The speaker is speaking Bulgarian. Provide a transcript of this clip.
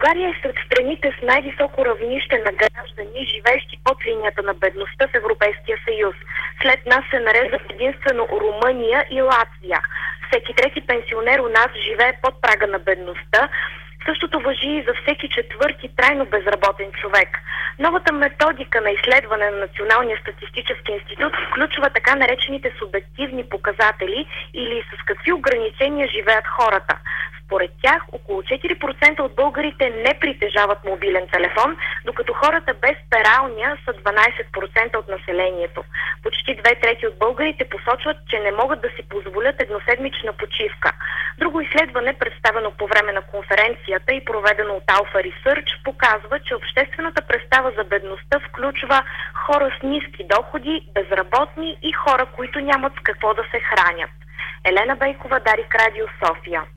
България е сред страните с най-високо равнище на граждани, живеещи под линията на бедността в Европейския съюз. След нас се нареждат единствено Румъния и Латвия. Всеки трети пенсионер у нас живее под прага на бедността. Същото важи и за всеки четвърти трайно безработен човек. Новата методика на изследване на Националния статистически институт включва така наречените субективни показатели или с какви ограничения живеят хората. Според тях, около 4% от българите не притежават мобилен телефон, докато хората без пералня са 12% от населението. Почти 2/3 от българите посочват, че не могат да си позволят едноседмична почивка. Друго изследване, представено по време на конференцията и проведено от Alpha Research, показва, че обществената представа за бедността включва хора с ниски доходи, безработни и хора, които нямат с какво да се хранят. Елена Бейкова, Дарик Радио, София.